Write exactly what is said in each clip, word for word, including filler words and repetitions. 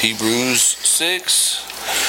Hebrews six.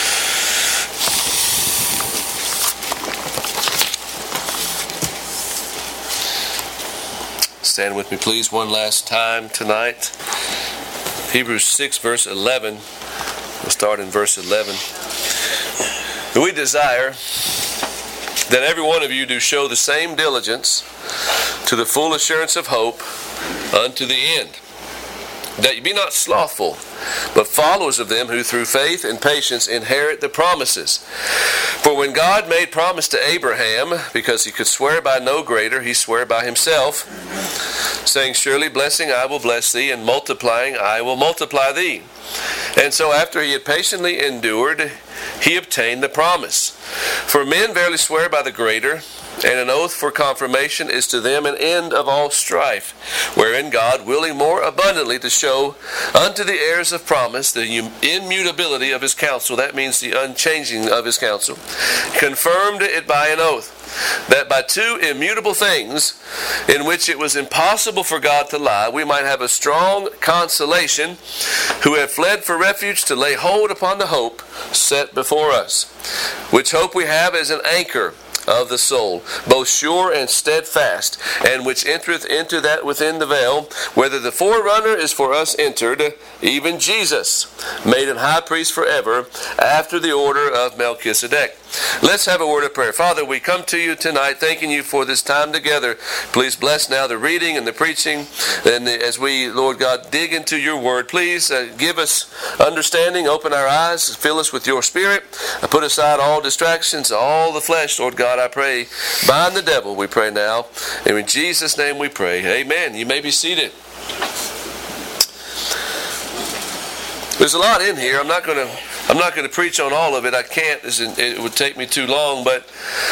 Stand with me, please, one last time tonight. Hebrews six, verse eleven. We'll start in verse eleven. We desire that every one of you do show the same diligence to the full assurance of hope unto the end, that you be not slothful, but followers of them who through faith and patience inherit the promises. For when God made promise to Abraham, because he could swear by no greater, he swore by himself, saying, surely blessing I will bless thee, and multiplying I will multiply thee. And so after he had patiently endured, he obtained the promise. For men verily swear by the greater, and an oath for confirmation is to them an end of all strife, wherein God, willing more abundantly to show unto the heirs of promise the immutability of his counsel, that means the unchanging of his counsel, confirmed it by an oath, that by two immutable things, in which it was impossible for God to lie, we might have a strong consolation, who have fled for refuge to lay hold upon the hope set before us, which hope we have as an anchor of the soul, both sure and steadfast, and which entereth into that within the veil, whether the forerunner is for us entered, even Jesus, made an high priest forever, after the order of Melchizedek. Let's have a word of prayer. Father, we come to you tonight thanking you for this time together. Please bless now the reading and the preaching. And as we, Lord God, dig into your word, please uh, give us understanding, open our eyes, fill us with your spirit. Uh, put aside all distractions, all the flesh, Lord God, I pray. Bind the devil, we pray now. And in Jesus' name we pray. Amen. You may be seated. There's a lot in here. I'm not going to I'm not going to preach on all of it. I can't. It would take me too long. But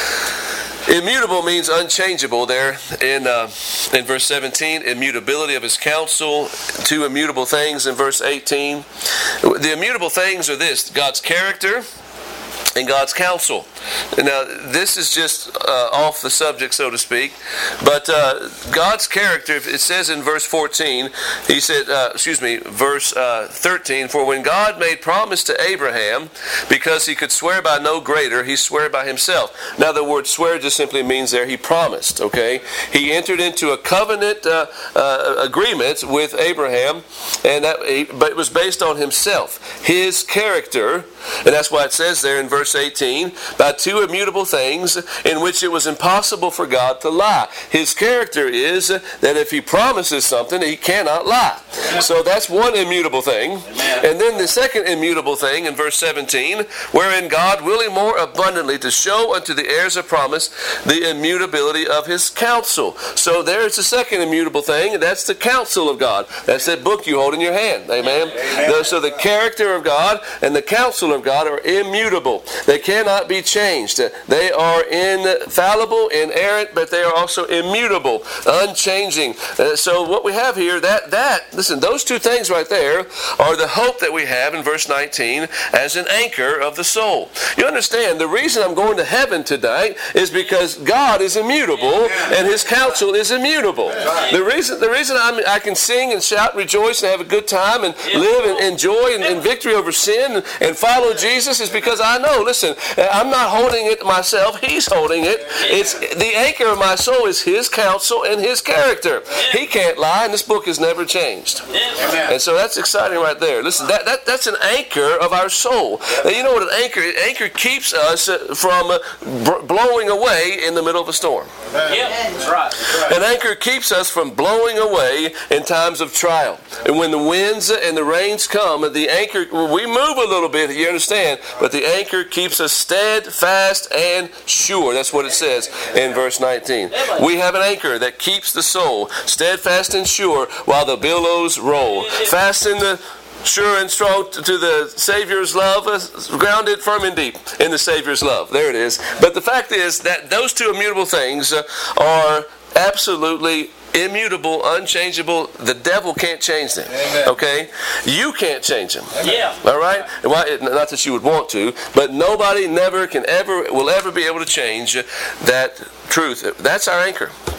immutable means unchangeable there in uh, in verse seventeen. Immutability of his counsel. Two immutable things in verse eighteen. The immutable things are this: God's character and God's counsel. Now, this is just uh, off the subject, so to speak, but uh, God's character, it says in verse fourteen, he said, uh, excuse me, verse uh, thirteen, for when God made promise to Abraham, because he could swear by no greater, he swore by himself. Now, the word swear just simply means there he promised, okay? He entered into a covenant uh, uh, agreement with Abraham, and that, but it was based on himself, his character, and that's why it says there in verse eighteen, by two immutable things in which it was impossible for God to lie. His character is that if he promises something, he cannot lie. So that's one immutable thing. And then the second immutable thing in verse seventeen, wherein God, willing more abundantly to show unto the heirs of promise the immutability of his counsel. So there's the second immutable thing, and that's the counsel of God. That's that book you hold in your hand. Amen. Amen. So the character of God and the counsel of God are immutable. They cannot be changed. They are infallible, inerrant, but they are also immutable, unchanging. Uh, so what we have here, that, that, listen, those two things right there are the hope that we have in verse nineteen as an anchor of the soul. You understand, the reason I'm going to heaven tonight is because God is immutable and his counsel is immutable. The reason the reason I'm, I can sing and shout, rejoice, and have a good time and live and enjoy and, and victory over sin and, and follow Jesus is because I know, listen, I'm not holding it myself, he's holding it. It's the anchor of my soul is his counsel and his character. He can't lie, and this book has never changed. And so that's exciting right there. Listen, that, that that's an anchor of our soul. Now, you know what an anchor is? Anchor keeps us from blowing away in the middle of a storm. Yeah, that's right. That's right. An anchor keeps us from blowing away in times of trial. And when the winds and the rains come, the anchor, we move a little bit, you understand, but the anchor keeps us steadfast and sure. That's what it says in verse nineteen. We have an anchor that keeps the soul steadfast and sure while the billows roll. Fasten the sure and strong to the Savior's love, uh, grounded firm and deep in the Savior's love. There it is. But the fact is that those two immutable things uh, are absolutely immutable, unchangeable. The devil can't change them. Amen. Okay? You can't change them. Yeah. All right? Well, not that you would want to, but nobody never can ever, will ever be able to change that truth. That's our anchor.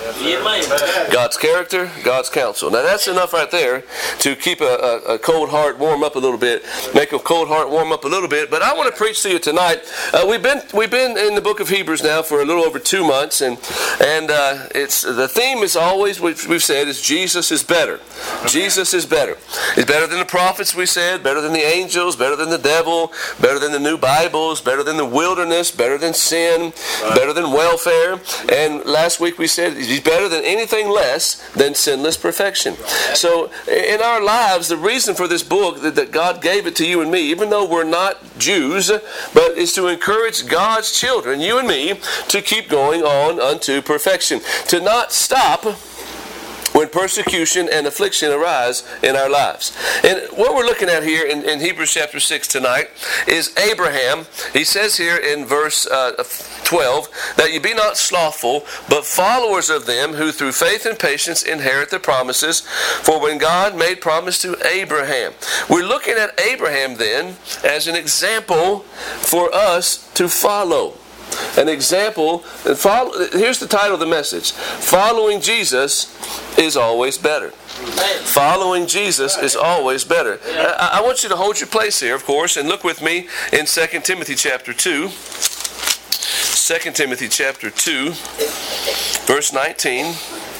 God's character, God's counsel. Now that's enough right there to keep a, a, a cold heart warm up a little bit, make a cold heart warm up a little bit. But I want to preach to you tonight. Uh, we've been we've been in the book of Hebrews now for a little over two months, and and uh, it's the theme is always what we've said is Jesus is better. Jesus is better. He's better than the prophets. We said better than the angels, better than the devil, better than the new Bibles, better than the wilderness, better than sin, better than welfare. And last week we said he's better than anything less than sinless perfection. So in our lives, the reason for this book that, that God gave it to you and me, even though we're not Jews, but is to encourage God's children, you and me, to keep going on unto perfection, to not stop when persecution and affliction arise in our lives. And what we're looking at here in, in Hebrews chapter six tonight is Abraham. He says here in verse uh, twelve, that you be not slothful, but followers of them who through faith and patience inherit the promises. For when God made promise to Abraham. We're looking at Abraham then as an example for us to follow. An example. Follow, here's the title of the message. Following Jesus is always better. Following Jesus is always better. I, I want you to hold your place here, of course, and look with me in Second Timothy chapter two. Second Timothy chapter two, verse nineteen.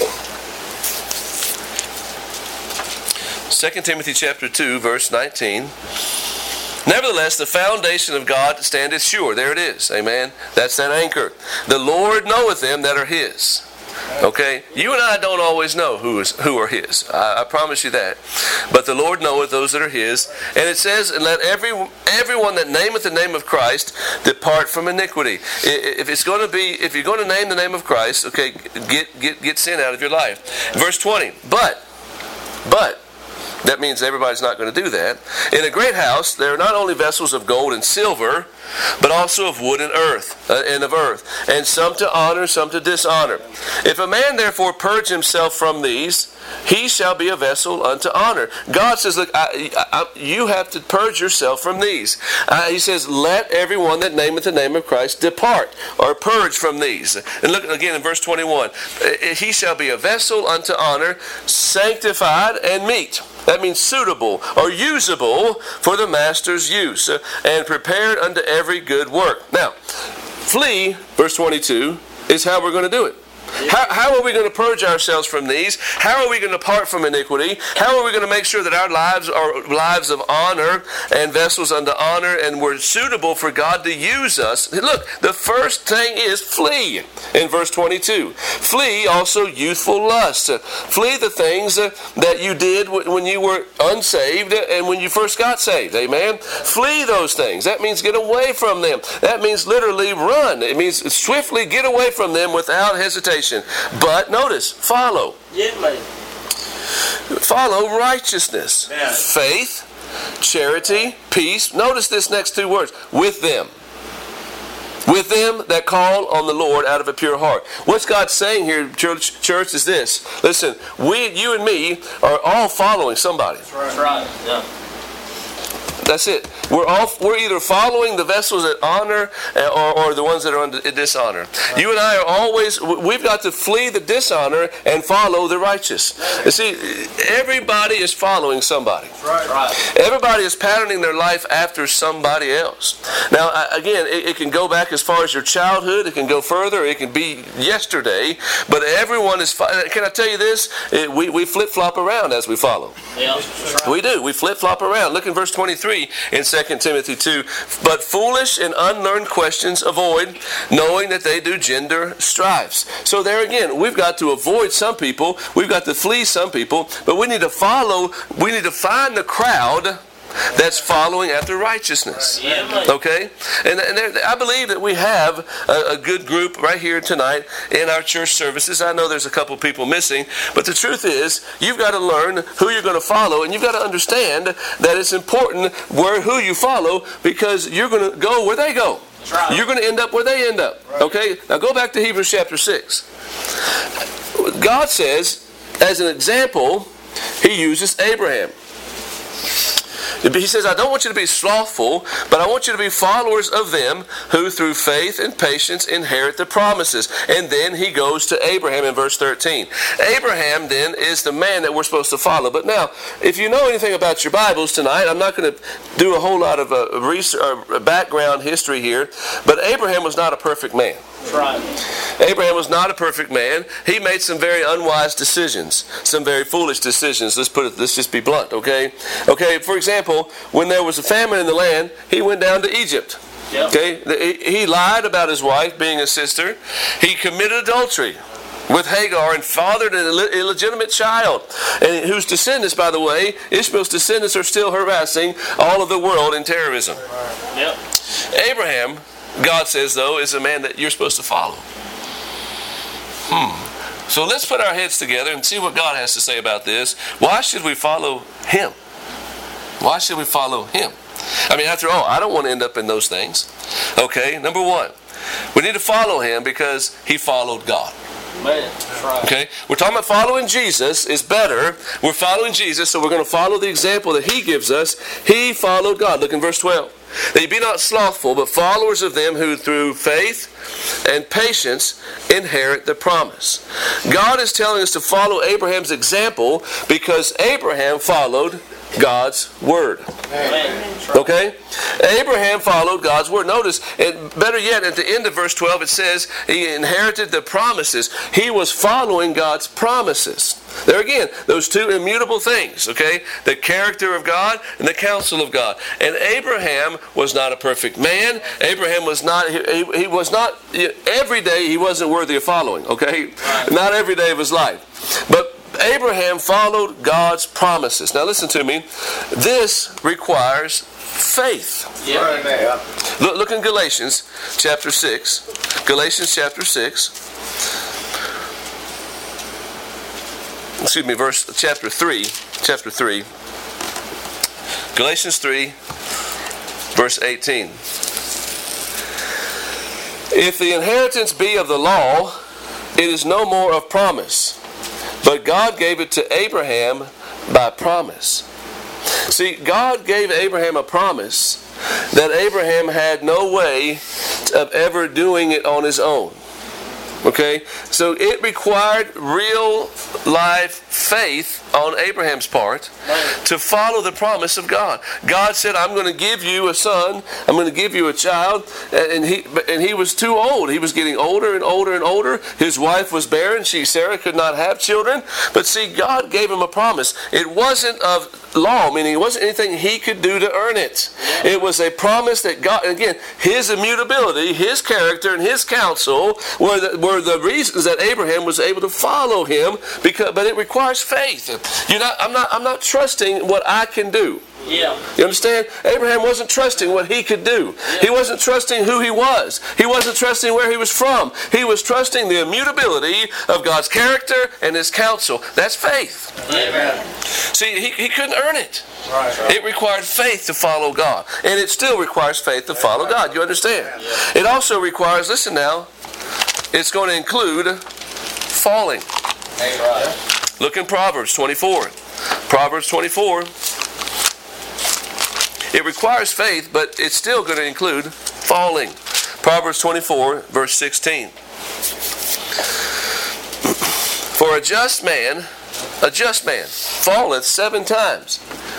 Second Timothy chapter two, verse nineteen. Nevertheless, the foundation of God standeth sure. There it is. Amen. That's that anchor. The Lord knoweth them that are His. Okay? You and I don't always know who is who are His. I, I promise you that. But the Lord knoweth those that are His. And it says, and let every everyone that nameth the name of Christ depart from iniquity. If it's going to be, if you're going to name the name of Christ, okay, get get get sin out of your life. Verse twenty. But, but. That means everybody's not going to do that. In a great house, there are not only vessels of gold and silver, but also of wood and earth, uh, and of earth, and some to honor, some to dishonor. If a man therefore purge himself from these, he shall be a vessel unto honor. God says, look, I, I, you have to purge yourself from these. Uh, he says, let everyone that nameth the name of Christ depart, or purge from these. And look again in verse twenty-one. He shall be a vessel unto honor, sanctified and meet. That means suitable or usable for the master's use, uh, and prepared unto every good work. Now, flee, verse twenty-two, is how we're going to do it. How, how are we going to purge ourselves from these? How are we going to part from iniquity? How are we going to make sure that our lives are lives of honor and vessels unto honor, and we're suitable for God to use us? Look, the first thing is flee in verse twenty-two. Flee also youthful lust. Flee the things that you did when you were unsaved and when you first got saved. Amen? Flee those things. That means get away from them. That means literally run. It means swiftly get away from them without hesitation. But notice, follow. Yeah, man. Follow righteousness, Yeah. faith, charity, peace. Notice this next two words. With them. With them that call on the Lord out of a pure heart. What's God saying here, church, church, is this. Listen, we, you and me are all following somebody. That's right. That's right. Yeah. That's it. We're all we're either following the vessels that honor or, or the ones that are under dishonor. You and I are always, we've got to flee the dishonor and follow the righteous. You see, everybody is following somebody. Right. Right. Everybody is patterning their life after somebody else. Now, again, it, it can go back as far as your childhood. It can go further. It can be yesterday. But everyone is, can I tell you this? It, we, we flip-flop around as we follow. Yeah. Right. We do. We flip-flop around. Look in verse twenty-three in Second Timothy two. But foolish and unlearned questions avoid, knowing that they do gender strifes. So there again, we've got to avoid some people. We've got to flee some people. But we need to follow, we need to find the crowd that's following after righteousness. Okay? And, and there, I believe that we have a, a good group right here tonight in our church services. I know there's a couple people missing, but the truth is, you've got to learn who you're going to follow, and you've got to understand that it's important where who you follow, because you're going to go where they go. Right. You're going to end up where they end up. Okay? Now go back to Hebrews chapter six. God says, as an example, He uses Abraham. He says, I don't want you to be slothful, but I want you to be followers of them who through faith and patience inherit the promises. And then he goes to Abraham in verse thirteen. Abraham then is the man that we're supposed to follow. But now, if you know anything about your Bibles tonight, I'm not going to do a whole lot of uh, research, uh, background history here, but Abraham was not a perfect man. Right. Abraham was not a perfect man. He made some very unwise decisions, some very foolish decisions. Let's put it. Let's just be blunt, okay? Okay. For example, when there was a famine in the land, he went down to Egypt. Yep. Okay. He lied about his wife being a sister. He committed adultery with Hagar and fathered an illegitimate child, and whose descendants, by the way, Ishmael's descendants are still harassing all of the world in terrorism. Yep. Abraham, God says, though, is a man that you're supposed to follow. Hmm. So let's put our heads together and see what God has to say about this. Why should we follow Him? Why should we follow Him? I mean, after all, I don't want to end up in those things. Okay, number one, we need to follow Him because He followed God. Man, that's right. Okay, we're talking about following Jesus is better. We're following Jesus, so we're going to follow the example that He gives us. He followed God. Look in verse twelve. That ye be not slothful, but followers of them who through faith and patience inherit the promise. God is telling us to follow Abraham's example because Abraham followed God's word. Amen. Okay? Abraham followed God's word. Notice, and better yet, at the end of verse twelve, it says he inherited the promises. He was following God's promises. There again, those two immutable things, okay? The character of God and the counsel of God. And Abraham was not a perfect man. Abraham was not, he, he was not, every day he wasn't worthy of following, okay? Not every day of his life. But Abraham followed God's promises. Now listen to me. This requires faith. Yeah. Look, look in Galatians chapter six. Galatians chapter six. Excuse me, verse chapter three. Chapter three. Galatians three, verse eighteen. If the inheritance be of the law, it is no more of promise. But God gave it to Abraham by promise. See, God gave Abraham a promise that Abraham had no way of ever doing it on his own. Okay? So it required real life faith on Abraham's part to follow the promise of God. God said, I'm going to give you a son, I'm going to give you a child, and he and he was too old. He was getting older and older and older. His wife was barren. She, Sarah, could not have children. But see, God gave him a promise. It wasn't of law, meaning it wasn't anything he could do to earn it. It was a promise that God, again, His immutability, His character, and His counsel were the, were the reasons that Abraham was able to follow Him. Because, but it requires faith. You're not. I'm not. I'm not trusting what I can do. Yeah. You understand? Abraham wasn't trusting what he could do. He wasn't trusting who he was. He wasn't trusting where he was from. He was trusting the immutability of God's character and His counsel. That's faith. Amen. See, he, he couldn't earn it. Right, right. It required faith to follow God. And it still requires faith to follow God. You understand? It also requires, listen now, it's going to include falling. Right. Look in Proverbs twenty-four. Proverbs twenty-four. It requires faith, but it's still going to include falling. Proverbs twenty-four, verse sixteen. For a just man, a just man, falleth seven times.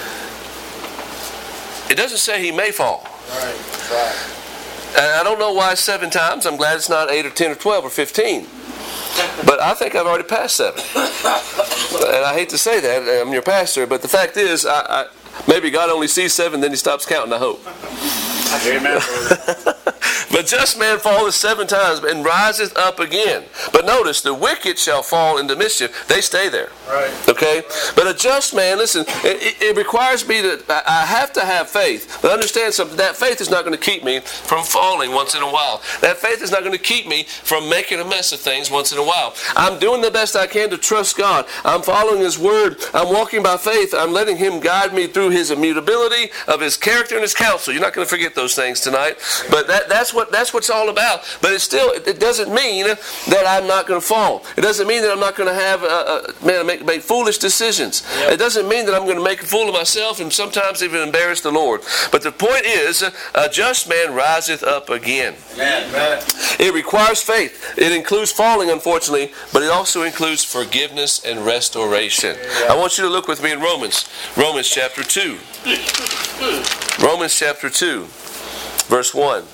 It doesn't say he may fall. Right. Right. And I don't know why seven times. I'm glad it's not eight or ten or twelve or fifteen. But I think I've already passed seven. And I hate to say that, I'm your pastor, but the fact is, I, I, maybe God only sees seven, then He stops counting, I hope. Amen. But just man falleth seven times and riseth up again. But notice, the wicked shall fall into mischief. They stay there. Right. Okay? But a just man, listen, it, it requires me to, I have to have faith. But understand something, that faith is not going to keep me from falling once in a while. That faith is not going to keep me from making a mess of things once in a while. I'm doing the best I can to trust God. I'm following His word. I'm walking by faith. I'm letting Him guide me through His immutability of His character and His counsel. You're not going to forget those things tonight. But that, that's what what that's what it's all about. But it still it doesn't mean that I'm not going to fall. It doesn't mean that I'm not going to have uh, uh, man make, make foolish decisions. Yep. It doesn't mean that I'm going to make a fool of myself and sometimes even embarrass the Lord. But the point is, a just man riseth up again. Amen. It requires faith. It includes falling, unfortunately, but it also includes forgiveness and restoration. I want you to look with me in Romans. Romans chapter two. Romans chapter two, verse one.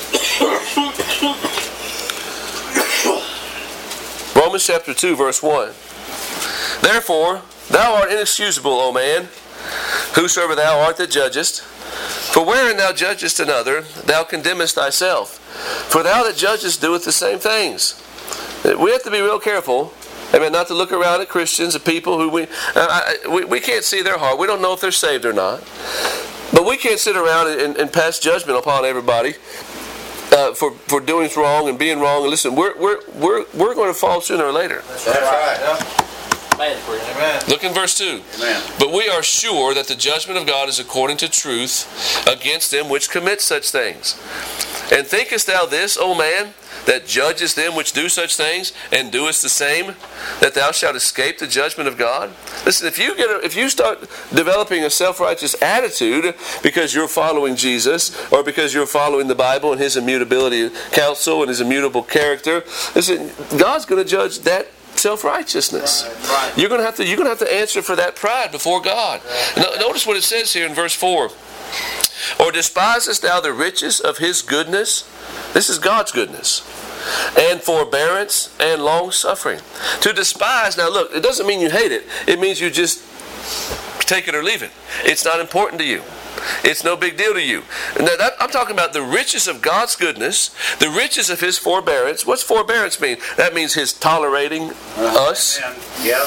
Romans chapter two, verse one. Therefore, thou art inexcusable, O man, whosoever thou art that judgest. For wherein thou judgest another, thou condemnest thyself. For thou that judgest doeth the same things. We have to be real careful. I mean, not to look around at Christians, at people who we, uh, we we can't see their heart. We don't know if they're saved or not. But we can't sit around and, and pass judgment upon everybody uh, for for doing wrong and being wrong. And listen, we're we're we're we're going to fall sooner or later. That's right. Yeah. Amen. Look in verse two. Amen. But we are sure that the judgment of God is according to truth against them which commit such things. And thinkest thou this, O man, that judgest them which do such things, and doest the same, that thou shalt escape the judgment of God? Listen, if you get a, if you start developing a self-righteous attitude because you're following Jesus, or because you're following the Bible and His immutability counsel and His immutable character, listen, God's going to judge that self-righteousness. Right, right. You're going to have to you're going to have to answer for that pride before God. No, notice what it says here in verse four. Or despisest thou the riches of His goodness? This is God's goodness. And forbearance and long suffering. To despise, now look, it doesn't mean you hate it. It means you just take it or leave it. It's not important to you. It's no big deal to you. Now that, I'm talking about the riches of God's goodness, the riches of His forbearance. What's forbearance mean? That means His tolerating us. Yeah.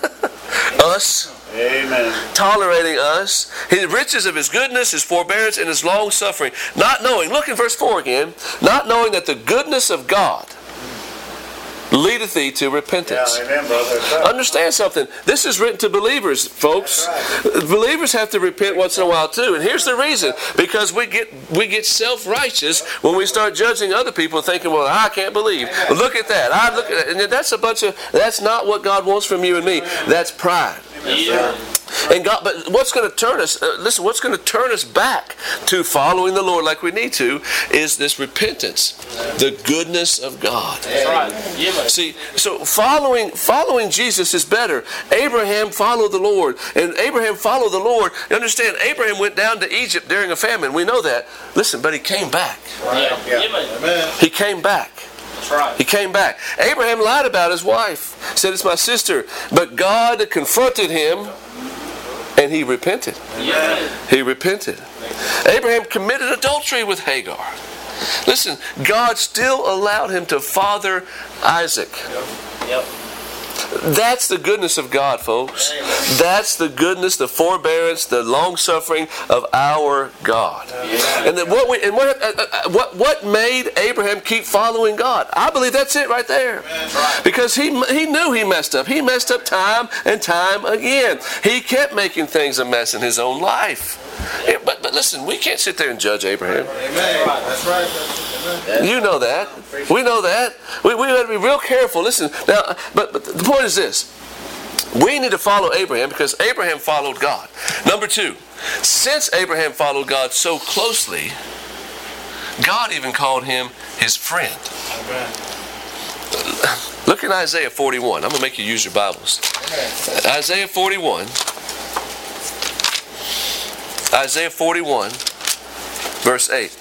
Us. Amen. Tolerating us. His riches of His goodness, His forbearance, and His long suffering. Not knowing, look in verse four again, not knowing that the goodness of God leadeth thee to repentance. Yeah, amen, brother. Right. Understand something. This is written to believers, folks. Right. Believers have to repent once in a while too. And here's the reason. Because we get we get self-righteous when we start judging other people thinking, well, I can't believe. Well, look at that. I look at that. And that's a bunch of, that's not what God wants from you and me. That's pride. Yeah. And God, but what's going to turn us, uh, listen, what's going to turn us back to following the Lord like we need to is this repentance, the goodness of God. That's right. Yeah. See, so following following Jesus is better. Abraham followed the Lord, and Abraham followed the Lord. You understand, Abraham went down to Egypt during a famine. We know that. Listen, but he came back. Yeah. Yeah. Yeah. Amen. He came back. That's right. He came back. Abraham lied about his wife. Said, it's my sister. But God confronted him, and he repented. Yeah. He repented. Abraham committed adultery with Hagar. Listen, God still allowed him to father Isaac. Yep. That's the goodness of God, folks. That's the goodness, the forbearance, the long suffering of our God. And then what we and what uh, what what made Abraham keep following God? I believe that's it right there. Because he he knew he messed up. He messed up time and time again. He kept making things a mess in his own life. Yeah, but but listen, we can't sit there and judge Abraham. Amen. That's right. That's You know that. We know that. We we have to be real careful. Listen, now, but, but the point is this. We need to follow Abraham because Abraham followed God. Number two, since Abraham followed God so closely, God even called him his friend. Amen. Look in Isaiah forty-one. I'm going to make you use your Bibles. Isaiah forty-one. Isaiah forty-one, verse eight.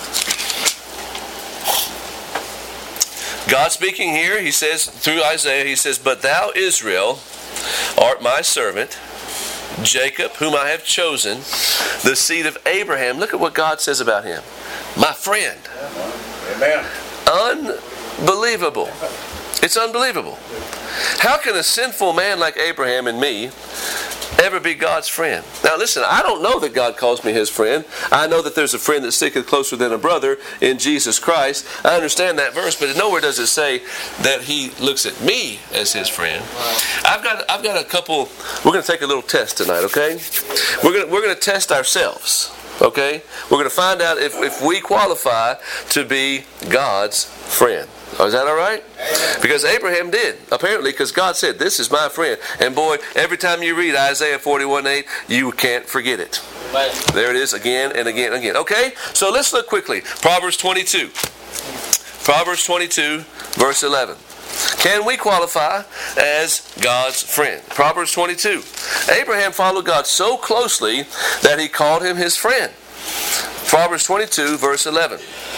God speaking here, he says, through Isaiah, he says, but thou, Israel, art my servant, Jacob, whom I have chosen, the seed of Abraham. Look at what God says about him. My friend. Amen. Unbelievable. It's unbelievable. How can a sinful man like Abraham and me ever be God's friend? Now listen, I don't know that God calls me his friend. I know that there's a friend that sticketh closer than a brother in Jesus Christ. I understand that verse, but nowhere does it say that he looks at me as his friend. I've got I've got a couple. We're going to take a little test tonight, okay? We're going to, we're going to test ourselves. Okay? We're going to find out if, if we qualify to be God's friend. Oh, is that all right? Because Abraham did, apparently, because God said, this is my friend. And boy, every time you read Isaiah forty-one eight, you can't forget it. There it is again and again and again. Okay? So let's look quickly. Proverbs twenty-two. Proverbs twenty-two, verse eleven. Can we qualify as God's friend? Proverbs twenty-two. Abraham followed God so closely that he called him his friend. Proverbs twenty-two, verse eleven.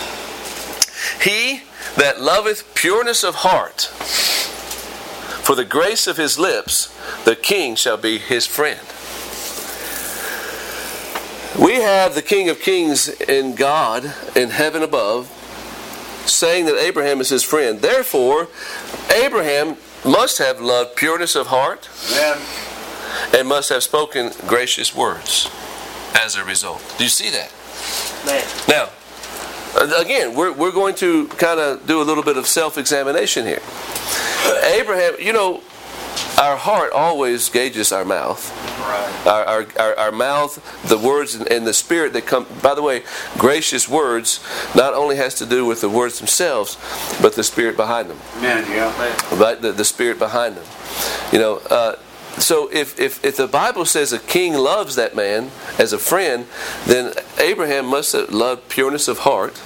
He that loveth pureness of heart, for the grace of his lips, the king shall be his friend. We have the King of Kings in God in heaven above saying that Abraham is his friend. Therefore, Abraham must have loved pureness of heart. Amen. And must have spoken gracious words as a result. Do you see that? Man. Now, again, we're, we're going to kind of do a little bit of self-examination here. Abraham, you know, our heart always gauges our mouth. Right. Our, our, our, our mouth, the words and, and the spirit that come. By the way, gracious words not only has to do with the words themselves, but the spirit behind them. Amen. Yeah. Right? The, the spirit behind them. You know, uh, so if, if, if the Bible says a king loves that man as a friend, then Abraham must have loved pureness of heart.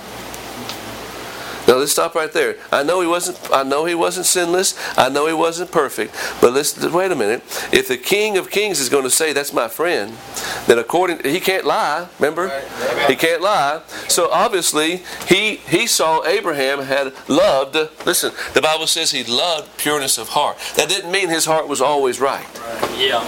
Now let's stop right there. I know he wasn't. I know he wasn't sinless. I know he wasn't perfect. But let's wait a minute. If the King of Kings is going to say that's my friend, then according he can't lie. Remember, he can't lie. So obviously he he saw Abraham had loved. Listen, the Bible says he loved pureness of heart. That didn't mean his heart was always right. Yeah.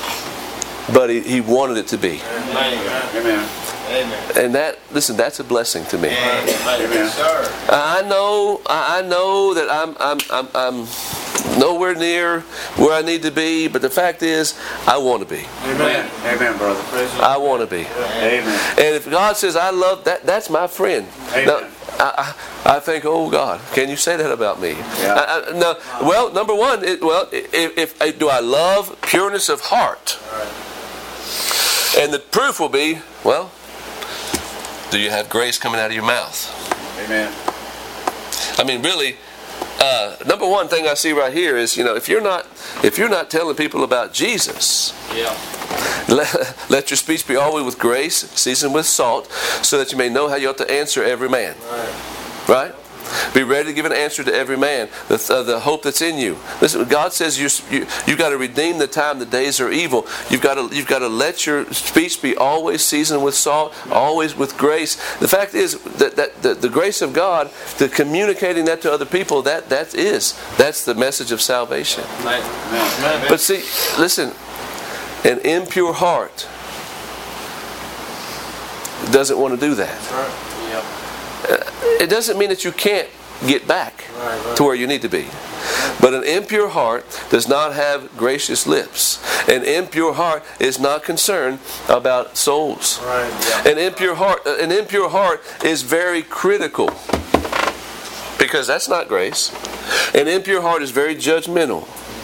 But he, he wanted it to be. Amen. Amen. And that, listen, that's a blessing to me. Amen. I know, I know that I'm, I'm, I'm, I'm nowhere near where I need to be, but the fact is, I want to be. Amen. Amen, brother. I want to be. Amen. And if God says, I love that, that's my friend. Amen. Now, I, I, I think, oh God, can you say that about me? Yeah. I, I, no, well, number one, it, well, if, if, if do I love pureness of heart? And the proof will be, well, do you have grace coming out of your mouth? Amen. I mean, really, uh, number one thing I see right here is, you know, if you're not, if you're not telling people about Jesus, Yeah. let, let your speech be always with grace, seasoned with salt, so that you may know how you ought to answer every man. Right. Right? Be ready to give an answer to every man, the, uh, the hope that's in you. Listen, God says you you you've got to redeem the time. The days are evil. You've got to you've got to let your speech be always seasoned with salt, always with grace. The fact is that, that the, the grace of God, the communicating that to other people, that that is that's the message of salvation. Amen. But see, listen, an impure heart doesn't want to do that. Right. Yep. It doesn't mean that you can't get back to where you need to be. But an impure heart does not have gracious lips. An impure heart is not concerned about souls. Right. An impure heart, an impure heart is very critical, because that's not grace. An impure heart is very judgmental,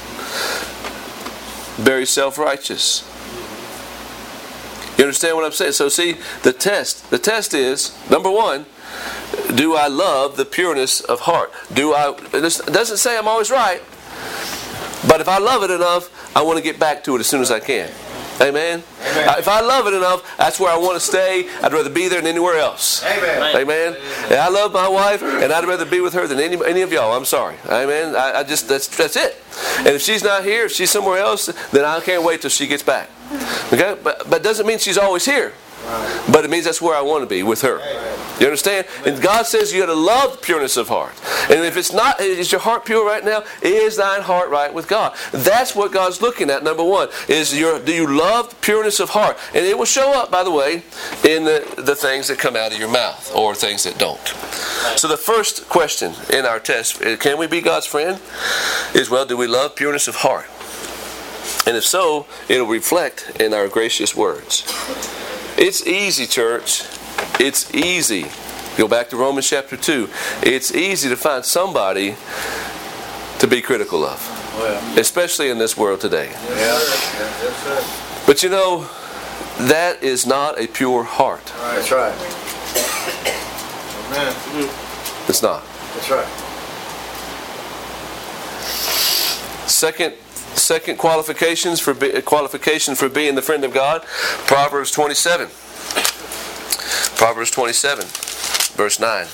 very self-righteous. You understand what I'm saying? So see, the test, the test is, number one, do I love the pureness of heart? Do I? It doesn't say I'm always right, but if I love it enough, I want to get back to it as soon as I can. Amen? Amen. Uh, if I love it enough, that's where I want to stay. I'd rather be there than anywhere else. Amen. Amen. And I love my wife, and I'd rather be with her than any any of y'all. I'm sorry. Amen. I, I just that's that's it. And if she's not here, if she's somewhere else, then I can't wait till she gets back. Okay, but but doesn't mean she's always here. But it means that's where I want to be, with her. You understand? And God says you got to love pureness of heart. And if it's not, is your heart pure right now? Is thine heart right with God? That's what God's looking at. Number one is your do you love pureness of heart? And it will show up, by the way, in the, the things that come out of your mouth or things that don't. So the first question in our test, can we be God's friend? Is, well, do we love pureness of heart? And if so, it'll reflect in our gracious words. It's easy, church. It's easy. Go back to Romans chapter two. It's easy to find somebody to be critical of. Well. Especially in this world today. Yeah. Yes, sir. But you know, that is not a pure heart. That's right. Amen. It's not. That's right. Second, second qualifications for be, qualification for being the friend of God. Proverbs twenty-seven. Proverbs twenty-seven, verse nine.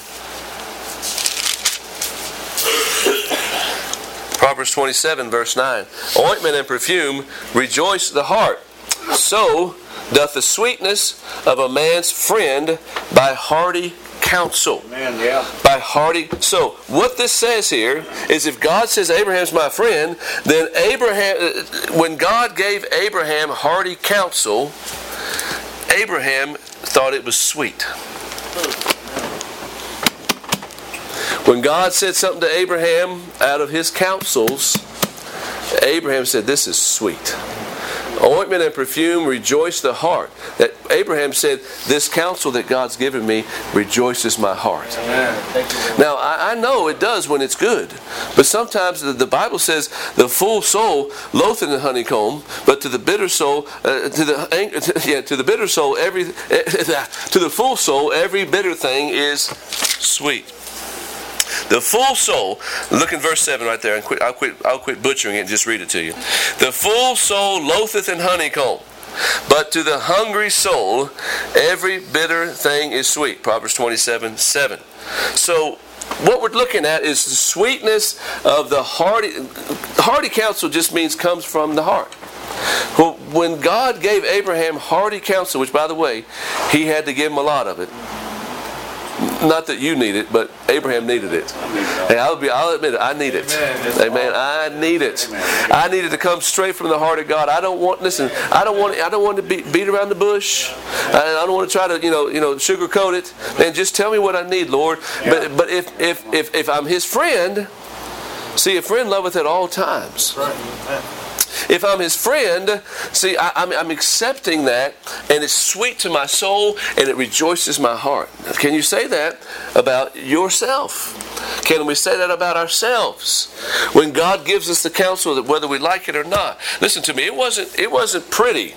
Proverbs twenty-seven, verse nine. Ointment and perfume rejoice the heart. So doth the sweetness of a man's friend by hearty counsel. Amen, yeah. By hearty. So what this says here is, if God says Abraham's my friend, then Abraham, when God gave Abraham hearty counsel, Abraham thought it was sweet. When God said something to Abraham out of his counsels, Abraham said, this is sweet. Ointment and perfume rejoice the heart. That Abraham said, this counsel that God's given me rejoices my heart. Now, I, I know it does when it's good. But sometimes the, the Bible says, the full soul loatheth the honeycomb, but to the bitter soul, uh, to the yeah, to the bitter soul, every to the full soul, every bitter thing is sweet. The full soul, look in verse seven right there, and quit, I'll quit I'll quit butchering it and just read it to you. The full soul loatheth an honeycomb, but to the hungry soul every bitter thing is sweet. Proverbs twenty-seven, seven. So what we're looking at is the sweetness of the hearty. Hearty counsel just means comes from the heart. Well, when God gave Abraham hearty counsel, which by the way, he had to give him a lot of it. Not that you need it, but Abraham needed it. Hey, I'll be, I'll admit it. I need it. Amen. Amen. I need it. Amen. I need it to come straight from the heart of God. I don't want. Listen. I don't want. I don't want to be, beat around the bush. I, I don't want to try to, you know, you know, sugarcoat it. Man, just tell me what I need, Lord. But but if if if if I'm His friend, see, a friend loveth at all times. If I'm His friend, see, I, I'm, I'm accepting that, and it's sweet to my soul, and it rejoices my heart. Can you say that about yourself? Can we say that about ourselves? When God gives us the counsel, that whether we like it or not. Listen to me, it wasn't, it wasn't pretty.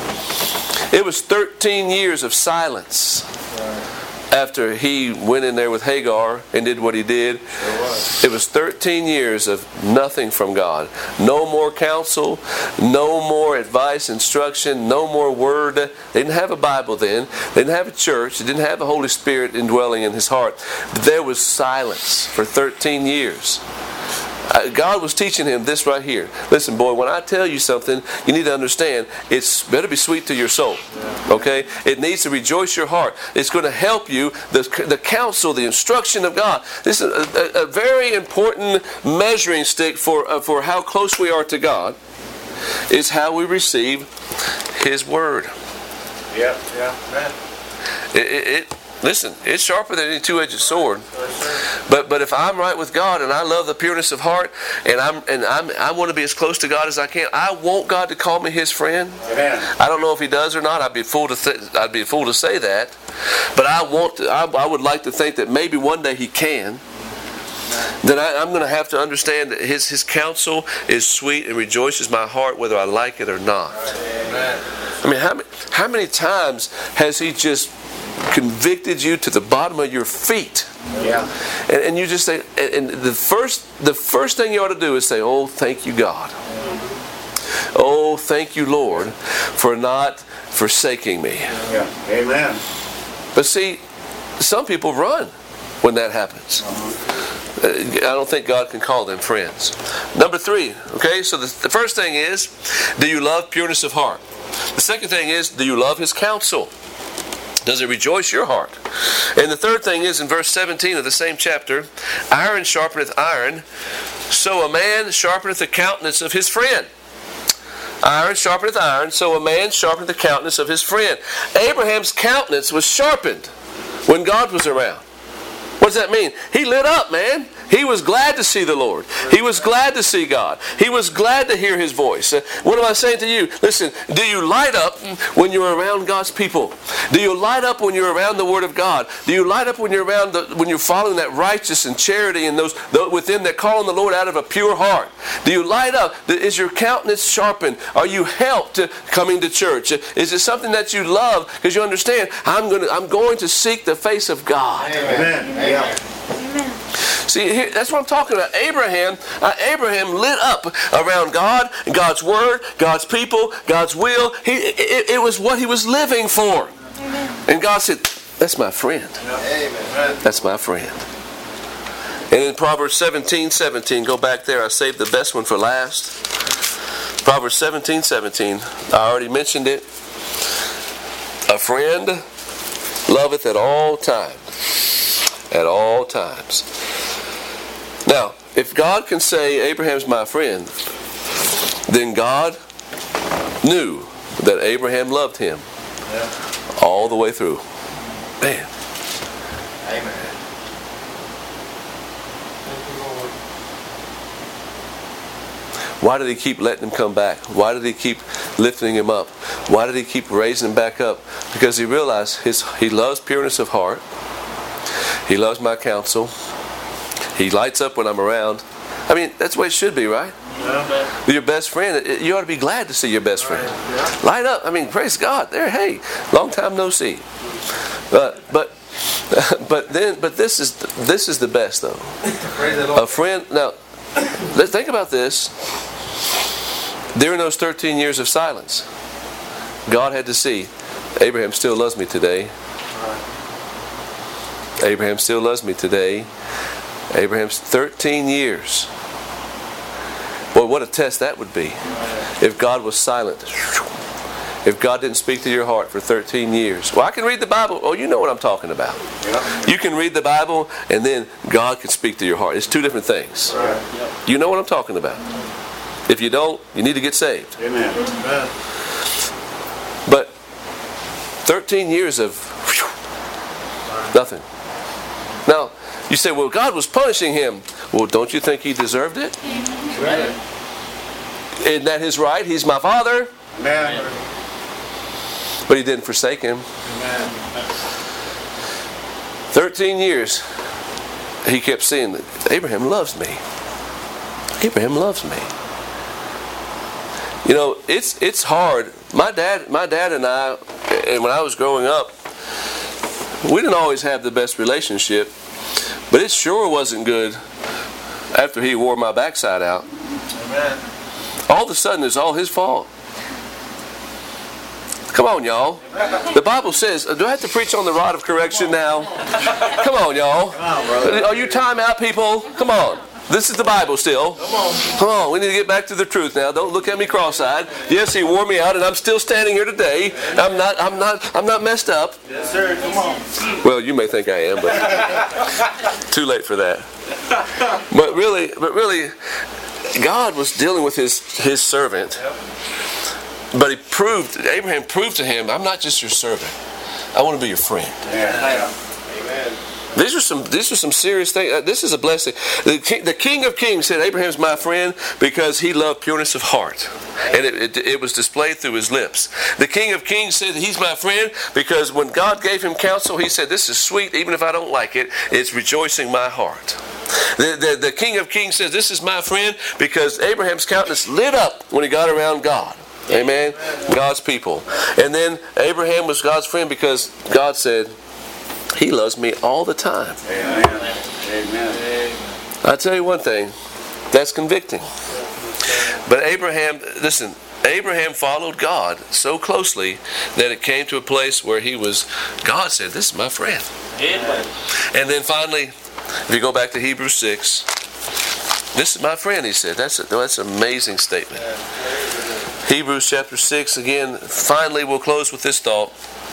It was thirteen years of silence. After he went in there with Hagar and did what he did, it was thirteen years of nothing from God. No more counsel, no more advice, instruction, no more word. They didn't have a Bible then. They didn't have a church. They didn't have the Holy Spirit indwelling in his heart. But there was silence for thirteen years. Uh, God was teaching him this right here. Listen, boy, when I tell you something, you need to understand, it's better be sweet to your soul. Okay? It needs to rejoice your heart. It's going to help you. The, the counsel, the instruction of God. This is a, a, a very important measuring stick for, uh, for how close we are to God, is how we receive His Word. Yeah, yeah, man. It, it, it Listen, it's sharper than any two-edged sword. But but if I'm right with God and I love the pureness of heart and I'm and I'm I want to be as close to God as I can, I want God to call me His friend. Amen. I don't know if He does or not. I'd be a fool to th- I'd be a fool to say that. But I want to, I, I would like to think that maybe one day He can. Then I, I'm going to have to understand that His His counsel is sweet and rejoices my heart whether I like it or not. Amen. I mean, how how many times has He just convicted you to the bottom of your feet? Yeah. And, and you just say, and the first the first thing you ought to do is say, oh, thank you, God. Oh, thank you, Lord, for not forsaking me. Yeah. Amen. But see, some people run when that happens. I don't think God can call them friends. Number three, okay, so the, the first thing is, do you love pureness of heart? The second thing is, do you love His counsel? Does it rejoice your heart? And the third thing is in verse seventeen of the same chapter, iron sharpeneth iron, so a man sharpeneth the countenance of his friend. Iron sharpeneth iron, so a man sharpeneth the countenance of his friend. Abraham's countenance was sharpened when God was around. What does that mean? He lit up, man. He was glad to see the Lord. He was glad to see God. He was glad to hear His voice. Uh, what am I saying to you? Listen, do you light up when you're around God's people? Do you light up when you're around the Word of God? Do you light up when you're around the, when you're following that righteous and charity and those, those within that call on the Lord out of a pure heart? Do you light up? Is your countenance sharpened? Are you helped uh, coming to church? Uh, is it something that you love because you understand I'm going to I'm going to seek the face of God? Amen. Amen. See, here, that's what I'm talking about. Abraham, uh, Abraham lit up around God, God's Word, God's people, God's will. He, it, it was what he was living for. Amen. And God said, that's my friend. Amen. That's my friend. And in Proverbs seventeen seventeen, go back there. I saved the best one for last. Proverbs seventeen seventeen. I already mentioned it. A friend loveth at all times. At all times. Now, if God can say Abraham's my friend, then God knew that Abraham loved him yeah. all the way through. Man. Amen. Why did he keep letting him come back? Why did he keep lifting him up? Why did he keep raising him back up? Because he realized his he loves pureness of heart. He loves my counsel. He lights up when I'm around. I mean, that's the way it should be, right? Yeah. Your best friend, you ought to be glad to see your best friend. Yeah. Light up. I mean, praise God. There, hey, long time no see. But but but then but this is this is the best though. A friend. Now, let's think about this. During those thirteen years of silence, God had to see Abraham still loves me today. Abraham still loves me today. Abraham's thirteen years. Boy, what a test that would be. If God was silent. If God didn't speak to your heart for thirteen years. Well, I can read the Bible. Oh, you know what I'm talking about. You can read the Bible and then God can speak to your heart. It's two different things. You know what I'm talking about. If you don't, you need to get saved. Amen. But thirteen years of nothing. Now, you say, well, God was punishing him. Well, don't you think he deserved it? Right. Isn't that his right? He's my father. Amen. But he didn't forsake him. Amen. Thirteen years, he kept saying that Abraham loves me. Abraham loves me. You know, it's it's hard. My dad, my dad and I, and when I was growing up, we didn't always have the best relationship, but it sure wasn't good after he wore my backside out. Amen. All of a sudden, it's all his fault. Come on, y'all. The Bible says, do I have to preach on the rod of correction now? Come on, y'all. Come on, brother. Are you time out, people? Come on. This is the Bible still. Come on. Come on, we need to get back to the truth now. Don't look at me cross-eyed. Yes, he wore me out, and I'm still standing here today. I'm not. I'm not. I'm not messed up. Yes, sir. Come on. Well, you may think I am, but too late for that. But really, but really, God was dealing with his his servant. But he proved, Abraham proved to him, I'm not just your servant. I want to be your friend. Yeah. Amen. These are some these are some serious things. Uh, this is a blessing. The king, the King of Kings said, Abraham's my friend because he loved pureness of heart. And it, it, it was displayed through his lips. The King of Kings said he's my friend because when God gave him counsel, he said, this is sweet, even if I don't like it, it's rejoicing my heart. The, the, the King of Kings says, this is my friend because Abraham's countenance lit up when he got around God. Amen. God's people. And then Abraham was God's friend because God said, he loves me all the time. Amen. Amen. I'll tell you one thing, that's convicting. But Abraham, listen, Abraham followed God so closely that it came to a place where he was, God said, this is my friend. Amen. And then finally, if you go back to Hebrews six, this is my friend, he said. That's a, that's an amazing statement. Hebrews chapter six, again, finally we'll close with this thought.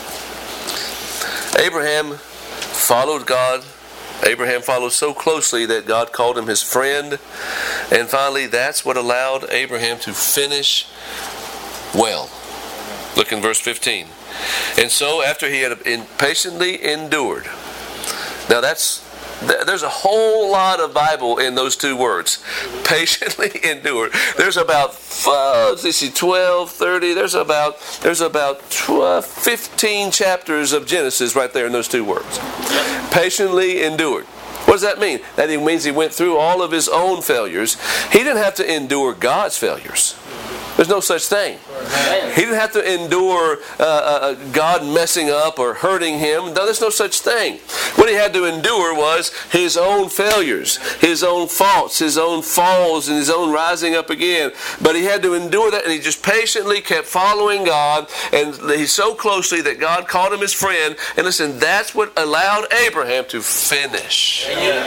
Abraham followed God. Abraham followed so closely that God called him his friend. And finally, that's what allowed Abraham to finish well. Look in verse fifteen. And so after he had patiently endured. Now that's There's a whole lot of Bible in those two words. Patiently endured. There's about uh, let's see, twelve, thirty. There's about there's about twelve, fifteen chapters of Genesis right there in those two words. Patiently endured. What does that mean? That means he went through all of his own failures. He didn't have to endure God's failures. There's no such thing. He didn't have to endure uh, uh, God messing up or hurting him. No, there's no such thing. What he had to endure was his own failures, his own faults, his own falls, and his own rising up again. But he had to endure that, and he just patiently kept following God, and he's so closely that God called him his friend. And listen, that's what allowed Abraham to finish.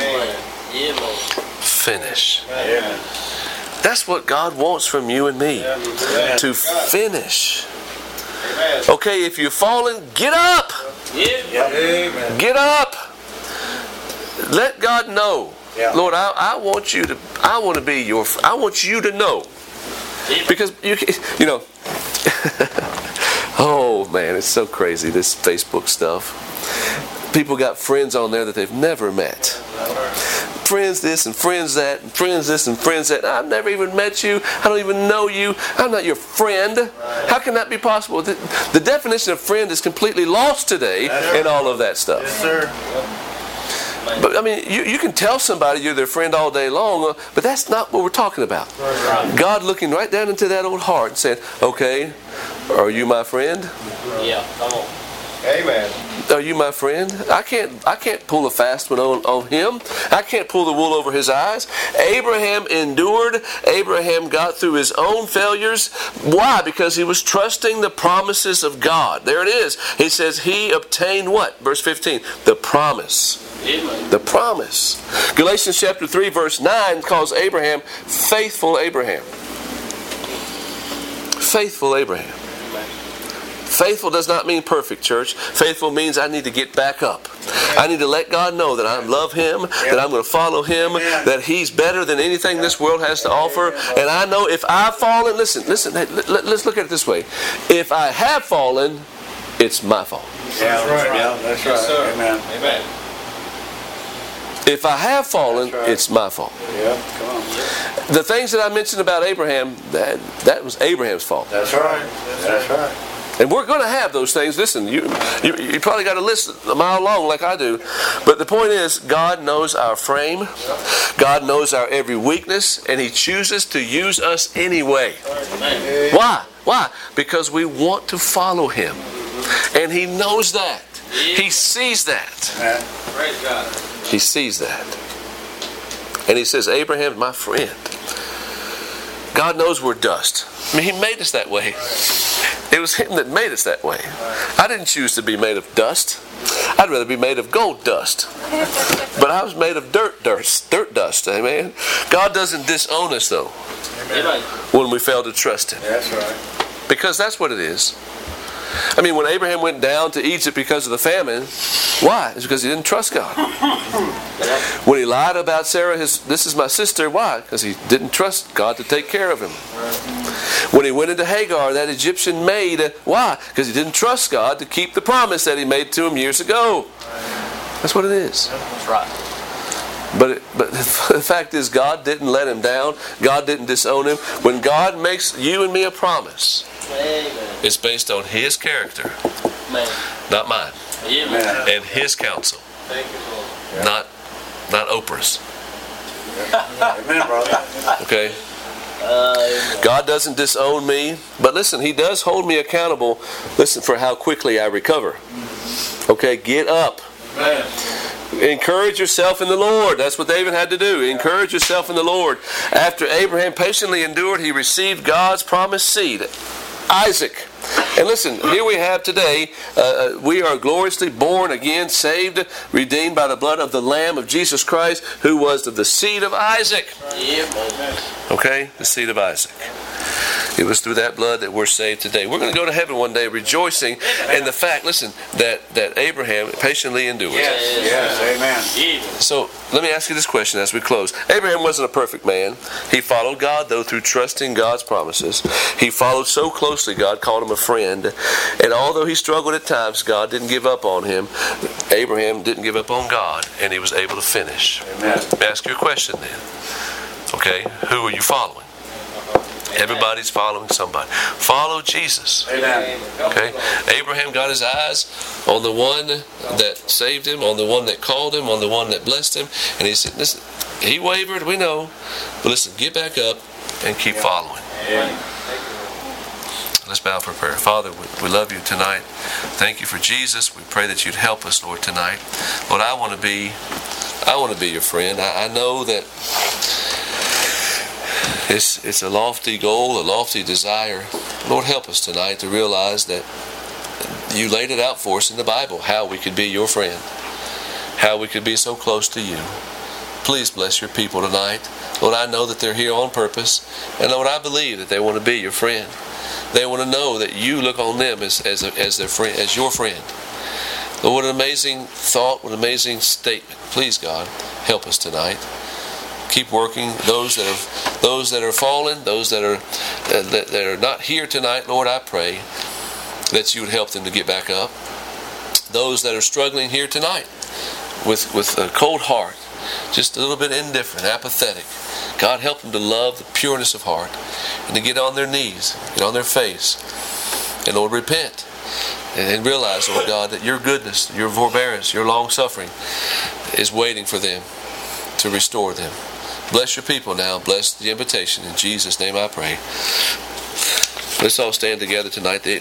Finish. That's what God wants from you and me. To finish. Okay, if you've fallen, get up. Get up. Let God know. Lord, I, I want you to. I want to be your. I want you to know. Because you, you know. Oh man, it's so crazy, this Facebook stuff. People got friends on there that they've never met. Friends this and friends that, and friends this and friends that. I've never even met you. I don't even know you. I'm not your friend. How can that be possible? The, the definition of friend is completely lost today in all of that stuff. Yes, sir. But I mean, you, you can tell somebody you're their friend all day long, but that's not what we're talking about. God looking right down into that old heart and saying, okay, are you my friend? Yeah, come on. Amen. Are you my friend? I can't I can't pull a fast one on, on him. I can't pull the wool over his eyes. Abraham endured. Abraham got through his own failures. Why? Because he was trusting the promises of God. There it is. He says he obtained what? Verse fifteen. The promise. Amen. The promise. Galatians chapter three verse nine calls Abraham faithful Abraham. Faithful Abraham. Faithful does not mean perfect, church. Faithful means I need to get back up. I need to let God know that I love Him, that I'm going to follow Him, that He's better than anything this world has to offer. And I know if I've fallen, listen, listen, let's look at it this way. If I have fallen, it's my fault. Yeah, that's right. Yeah, that's right. Yes, Amen. Amen. If I have fallen, right. it's my fault. Yeah, come on. The things that I mentioned about Abraham, that, that was Abraham's fault. That's right. That's right. And we're going to have those things. Listen, you, you you probably got a list a mile long like I do. But the point is, God knows our frame. God knows our every weakness. And He chooses to use us anyway. Amen. Why? Why? Because we want to follow Him. And He knows that. He sees that. Praise God. He sees that. And He says, Abraham, my friend. God knows we're dust. I mean, He made us that way. It was Him that made us that way. I didn't choose to be made of dust. I'd rather be made of gold dust. But I was made of dirt dust. Dirt dust, amen? God doesn't disown us, though, Amen. when we fail to trust Him. That's right. Because that's what it is. I mean, when Abraham went down to Egypt because of the famine, why? It's because he didn't trust God. When he lied about Sarah, his this is my sister, why? Because he didn't trust God to take care of him. When he went into Hagar, that Egyptian maid, why? Because he didn't trust God to keep the promise that He made to him years ago. That's what it is. That's right. But it, but the fact is, God didn't let him down. God didn't disown him. When God makes you and me a promise, Amen. it's based on His character, Amen. not mine, Amen. and His counsel, Thank you, Lord. not not Oprah's. Amen, brother. Okay. Uh, God doesn't disown me, but listen, He does hold me accountable. Listen, for how quickly I recover. Okay, get up. Amen. Encourage yourself in the Lord. That's what David had to do. Encourage yourself in the Lord. After Abraham patiently endured, he received God's promised seed, Isaac. And listen, here we have today, uh, we are gloriously born again, saved, redeemed by the blood of the Lamb of Jesus Christ, who was of the seed of Isaac. Amen. Okay? The seed of Isaac. It was through that blood that we're saved today. We're going to go to heaven one day rejoicing in the fact, listen, that, that Abraham patiently endured. Yes, yes, amen. So let me ask you this question as we close. Abraham wasn't a perfect man. He followed God, though, through trusting God's promises. He followed so closely, God called him a friend. And although he struggled at times, God didn't give up on him. Abraham didn't give up on God, and he was able to finish. Amen. Let me ask you a question then. Okay, who are you following? Everybody's following somebody. Follow Jesus. Amen. Okay? Abraham got his eyes on the one that saved him, on the one that called him, on the one that blessed him. And he said, listen, he wavered, we know. But listen, get back up and keep following. Amen. Let's bow for prayer. Father, we, we love you tonight. Thank you for Jesus. We pray that you'd help us, Lord, tonight. Lord, I want to be, I want to be your friend. I, I know that It's, it's a lofty goal, a lofty desire. Lord, help us tonight to realize that you laid it out for us in the Bible, how we could be your friend, how we could be so close to you. Please bless your people tonight. Lord, I know that they're here on purpose, and Lord, I believe that they want to be your friend. They want to know that you look on them as, as, a, as, their friend, as your friend. Lord, what an amazing thought, what an amazing statement. Please, God, help us tonight. Keep working. Those that are those that are fallen, those that are uh, that, that are not here tonight, Lord, I pray that you would help them to get back up. Those that are struggling here tonight with with a cold heart, just a little bit indifferent, apathetic, God, help them to love the pureness of heart and to get on their knees, get on their face, and Lord, repent and realize, Lord God, that your goodness, your forbearance, your long suffering is waiting for them to restore them. Bless your people now. Bless the invitation. In Jesus' name I pray. Let's all stand together tonight.